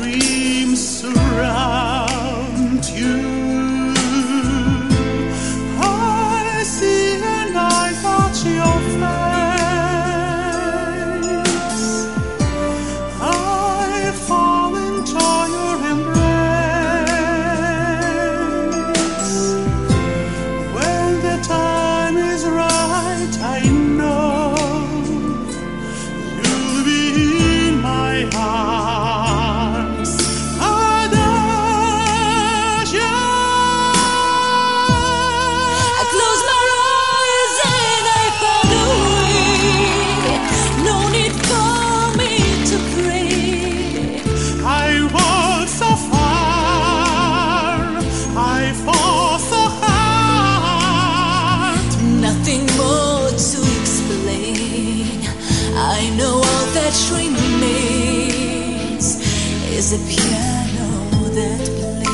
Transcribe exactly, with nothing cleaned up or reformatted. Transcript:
dreams surround you. I see and I touch your face. I fall into your embrace. When the time is right, I know you'll be in my arms. Adagio. I close my eyes and I fall away. No need for me to pray. I walk so far, I fall so hard. Nothing more to explain. I know all that remains is a piano that plays.